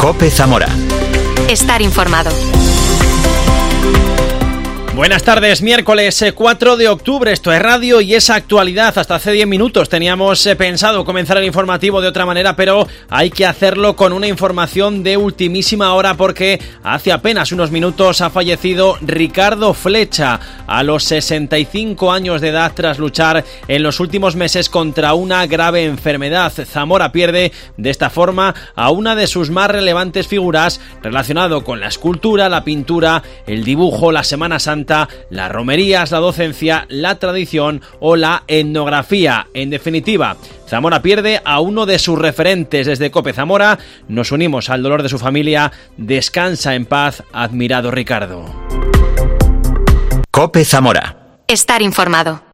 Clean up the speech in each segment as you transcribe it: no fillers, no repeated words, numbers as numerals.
COPE Zamora. Estar informado. Buenas tardes, miércoles 4 de octubre, esto es radio y es actualidad. Hasta hace 10 minutos teníamos pensado comenzar el informativo de otra manera, pero hay que hacerlo con una información de ultimísima hora porque hace apenas unos minutos ha fallecido Ricardo Flecha a los 65 años de edad tras luchar en los últimos meses contra una grave enfermedad. Zamora pierde de esta forma a una de sus más relevantes figuras relacionado con la escultura, la pintura, el dibujo, la Semana Santa, las romerías, la docencia, la tradición o la etnografía. En definitiva, Zamora pierde a uno de sus referentes. Desde COPE Zamora nos unimos al dolor de su familia. Descansa en paz, admirado Ricardo. COPE Zamora. Estar informado.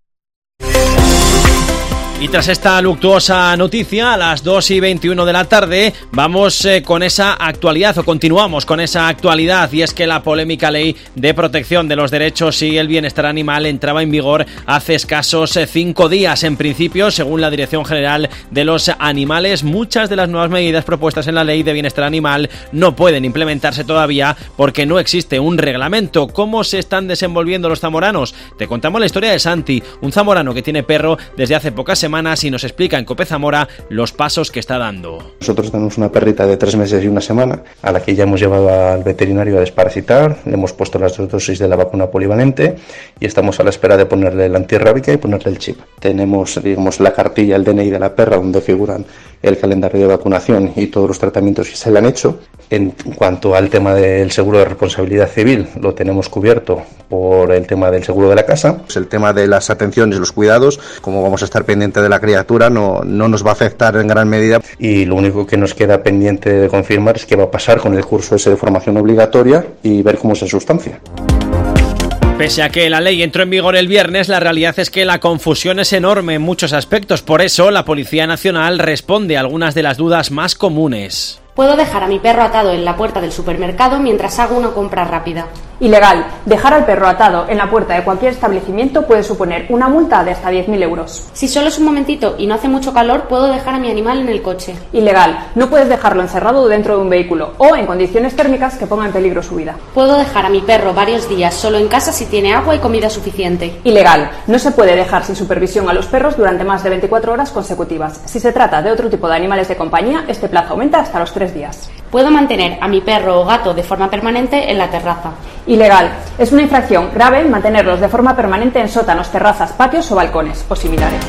Y tras esta luctuosa noticia, a las 2:21 de la tarde, vamos con esa actualidad, o continuamos con esa actualidad, y es que la polémica ley de protección de los derechos y el bienestar animal entraba en vigor hace escasos 5 días. En principio, según la Dirección General de los Animales, muchas de las nuevas medidas propuestas en la ley de bienestar animal no pueden implementarse todavía porque no existe un reglamento. ¿Cómo se están desenvolviendo los zamoranos? Te contamos la historia de Santi, un zamorano que tiene perro desde hace pocas semanas y nos explica en COPE Zamora los pasos que está dando. Nosotros tenemos una perrita de 3 meses y 1 semana a la que ya hemos llevado al veterinario a desparasitar, le hemos puesto las 2 dosis de la vacuna polivalente y estamos a la espera de ponerle la antirrábica y ponerle el chip. Tenemos, digamos, la cartilla, el DNI de la perra donde figuran el calendario de vacunación y todos los tratamientos que se le han hecho. En cuanto al tema del seguro de responsabilidad civil, lo tenemos cubierto por el tema del seguro de la casa. El tema de las atenciones, los cuidados, como vamos a estar pendiente de la criatura, no nos va a afectar en gran medida, y lo único que nos queda pendiente de confirmar es qué va a pasar con el curso ese de formación obligatoria y ver cómo se sustancia. Pese a que la ley entró en vigor el viernes, la realidad es que la confusión es enorme en muchos aspectos. Por eso, la Policía Nacional responde a algunas de las dudas más comunes. Puedo dejar a mi perro atado en la puerta del supermercado mientras hago una compra rápida. Ilegal. Dejar al perro atado en la puerta de cualquier establecimiento puede suponer una multa de hasta 10.000 euros. Si solo es un momentito y no hace mucho calor, puedo dejar a mi animal en el coche. Ilegal. No puedes dejarlo encerrado dentro de un vehículo o en condiciones térmicas que pongan en peligro su vida. Puedo dejar a mi perro varios días solo en casa si tiene agua y comida suficiente. Ilegal. No se puede dejar sin supervisión a los perros durante más de 24 horas consecutivas. Si se trata de otro tipo de animales de compañía, este plazo aumenta hasta los 3 días. Puedo mantener a mi perro o gato de forma permanente en la terraza. Ilegal. Es una infracción grave mantenerlos de forma permanente en sótanos, terrazas, patios o balcones o similares.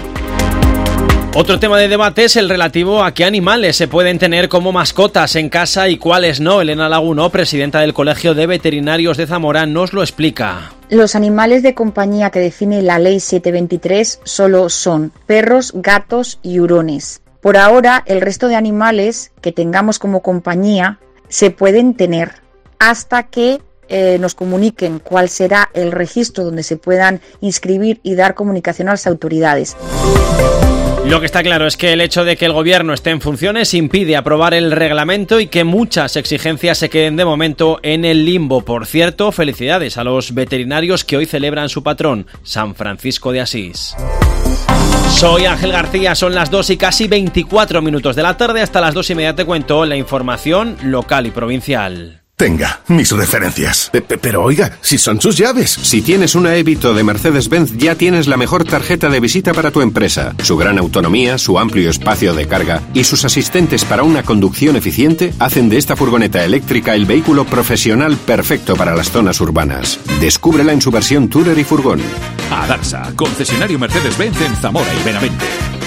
Otro tema de debate es el relativo a qué animales se pueden tener como mascotas en casa y cuáles no. Elena Laguno, presidenta del Colegio de Veterinarios de Zamora, nos lo explica. Los animales de compañía que define la Ley 723 solo son perros, gatos y hurones. Por ahora, el resto de animales que tengamos como compañía se pueden tener hasta que nos comuniquen cuál será el registro donde se puedan inscribir y dar comunicación a las autoridades. Lo que está claro es que el hecho de que el gobierno esté en funciones impide aprobar el reglamento y que muchas exigencias se queden de momento en el limbo. Por cierto, felicidades a los veterinarios que hoy celebran su patrón, San Francisco de Asís. Soy Ángel García, son las 2 y casi 24 minutos de la tarde. Hasta las 2:30 te cuento la información local y provincial. Tenga, mis referencias. Pero oiga, si son sus llaves. Si tienes una Evito de Mercedes-Benz, ya tienes la mejor tarjeta de visita para tu empresa. Su gran autonomía, su amplio espacio de carga y sus asistentes para una conducción eficiente hacen de esta furgoneta eléctrica el vehículo profesional perfecto para las zonas urbanas. Descúbrela en su versión Tourer y furgón. Adarsa, concesionario Mercedes-Benz en Zamora y Benavente.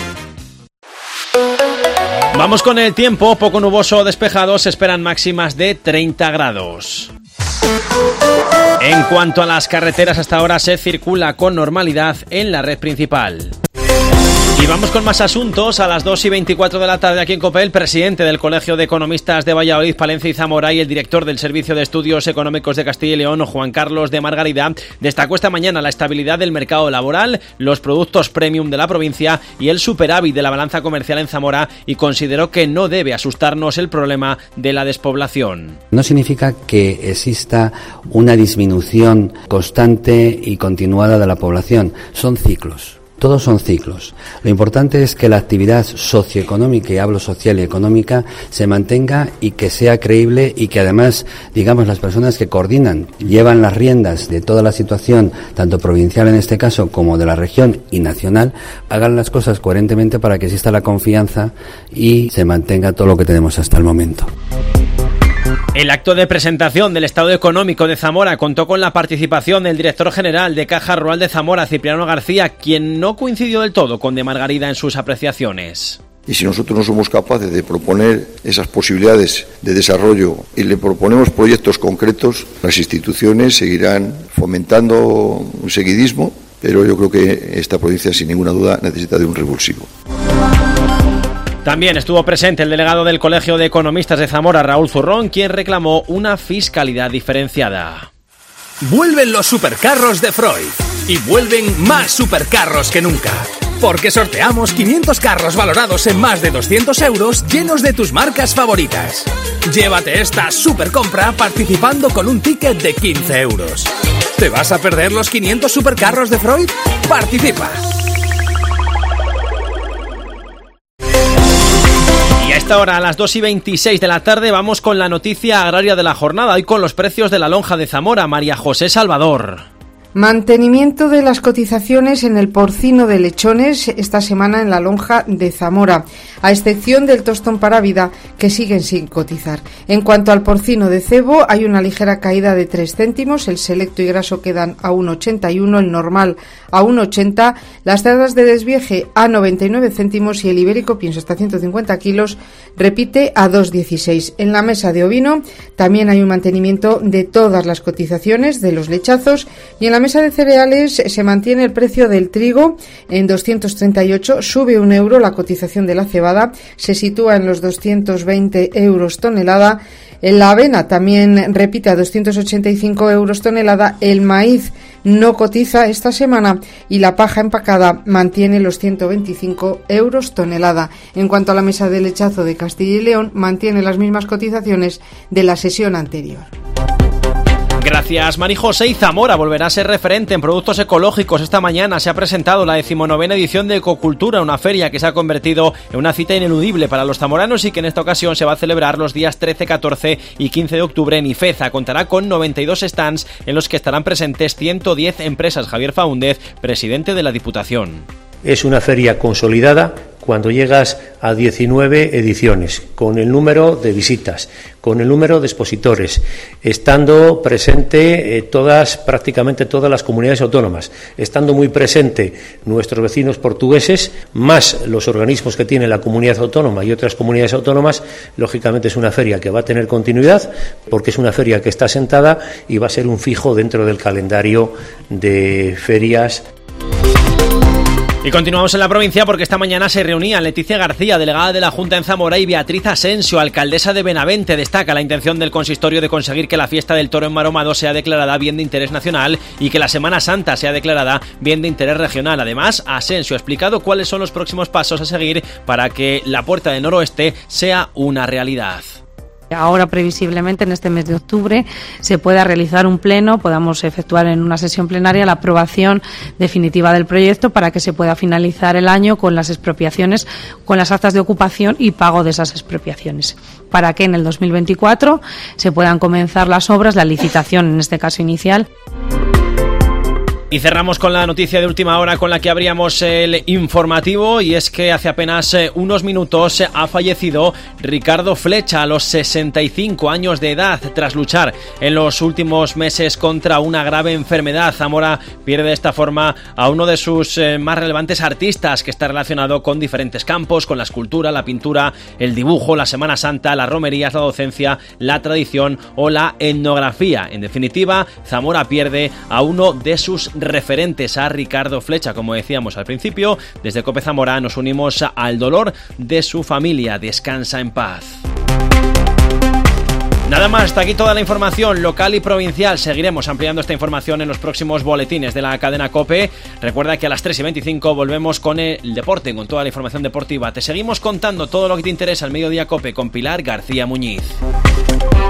Vamos con el tiempo, poco nuboso o despejado, se esperan máximas de 30 grados. En cuanto a las carreteras, hasta ahora se circula con normalidad en la red principal. Y vamos con más asuntos. A las 2:24 de la tarde aquí en COPE, el presidente del Colegio de Economistas de Valladolid, Palencia y Zamora y el director del Servicio de Estudios Económicos de Castilla y León, Juan Carlos de Margarida, destacó esta mañana la estabilidad del mercado laboral, los productos premium de la provincia y el superávit de la balanza comercial en Zamora, y consideró que no debe asustarnos el problema de la despoblación. No significa que exista una disminución constante y continuada de la población, son ciclos. Todos son ciclos. Lo importante es que la actividad socioeconómica, y hablo social y económica, se mantenga y que sea creíble y que además, digamos, las personas que coordinan, llevan las riendas de toda la situación, tanto provincial en este caso como de la región y nacional, hagan las cosas coherentemente para que exista la confianza y se mantenga todo lo que tenemos hasta el momento. El acto de presentación del Estado Económico de Zamora contó con la participación del director general de Caja Rural de Zamora, Cipriano García, quien no coincidió del todo con De Margarida en sus apreciaciones. Y si nosotros no somos capaces de proponer esas posibilidades de desarrollo y le proponemos proyectos concretos, las instituciones seguirán fomentando un seguidismo, pero yo creo que esta provincia sin ninguna duda necesita de un revulsivo. También estuvo presente el delegado del Colegio de Economistas de Zamora, Raúl Zurrón, quien reclamó una fiscalidad diferenciada. Vuelven los supercarros de Freud y vuelven más supercarros que nunca. Porque sorteamos 500 carros valorados en más de 200 euros llenos de tus marcas favoritas. Llévate esta supercompra participando con un ticket de 15 euros. ¿Te vas a perder los 500 supercarros de Freud? ¡Participa! Y a esta hora, a las 2:26 de la tarde, vamos con la noticia agraria de la jornada, hoy con los precios de la lonja de Zamora. María José Salvador. Mantenimiento de las cotizaciones en el porcino de lechones esta semana en la lonja de Zamora, a excepción del tostón para vida, que siguen sin cotizar. En cuanto al porcino de cebo, hay una ligera caída de 3 céntimos, el selecto y graso quedan a 1,81, el normal a 1,80, las cerdas de desvieje a 99 céntimos y el ibérico, pienso hasta 150 kilos, repite a 2,16. En la mesa de ovino también hay un mantenimiento de todas las cotizaciones de los lechazos, y en la mesa de cereales se mantiene el precio del trigo en 238, sube €1 la cotización de la cebada, se sitúa en los 220 euros tonelada. La avena también repite a 285 euros tonelada, el maíz no cotiza esta semana y la paja empacada mantiene los 125 euros tonelada. En cuanto a la mesa de lechazo de Castilla y León, mantiene las mismas cotizaciones de la sesión anterior. Gracias, Mari José. Y Zamora volverá a ser referente en productos ecológicos. Esta mañana se ha presentado la 19ª edición de Ecocultura, una feria que se ha convertido en una cita ineludible para los zamoranos y que en esta ocasión se va a celebrar los días 13, 14 y 15 de octubre en Ifeza. Contará con 92 stands en los que estarán presentes 110 empresas. Javier Faúndez, presidente de la Diputación. Es una feria consolidada cuando llegas a 19 ediciones, con el número de visitas, con el número de expositores, estando presente prácticamente todas las comunidades autónomas, estando muy presente nuestros vecinos portugueses, más los organismos que tiene la comunidad autónoma y otras comunidades autónomas. Lógicamente es una feria que va a tener continuidad, porque es una feria que está sentada y va a ser un fijo dentro del calendario de ferias. Y continuamos en la provincia porque esta mañana se reunían Leticia García, delegada de la Junta en Zamora, y Beatriz Asensio, alcaldesa de Benavente. Destaca la intención del consistorio de conseguir que la fiesta del toro enmaromado sea declarada bien de interés nacional y que la Semana Santa sea declarada bien de interés regional. Además, Asensio ha explicado cuáles son los próximos pasos a seguir para que la Puerta del Noroeste sea una realidad. Ahora, previsiblemente, en este mes de octubre, se pueda realizar un pleno, podamos efectuar en una sesión plenaria la aprobación definitiva del proyecto para que se pueda finalizar el año con las expropiaciones, con las actas de ocupación y pago de esas expropiaciones, para que en el 2024 se puedan comenzar las obras, la licitación, en este caso inicial. Y cerramos con la noticia de última hora con la que abríamos el informativo, y es que hace apenas unos minutos ha fallecido Ricardo Flecha a los 65 años de edad tras luchar en los últimos meses contra una grave enfermedad. Zamora pierde de esta forma a uno de sus más relevantes artistas, que está relacionado con diferentes campos, con la escultura, la pintura, el dibujo, la Semana Santa, las romerías, la docencia, la tradición o la etnografía. En definitiva, Zamora pierde a uno de sus referentes, a Ricardo Flecha. Como decíamos al principio, desde COPE Zamora nos unimos al dolor de su familia. Descansa en paz. Nada más, hasta aquí toda la información local y provincial. Seguiremos ampliando esta información en los próximos boletines de la cadena COPE. Recuerda que a las 3:25 volvemos con el deporte, con toda la información deportiva. Te seguimos contando todo lo que te interesa al Mediodía COPE con Pilar García Muñiz.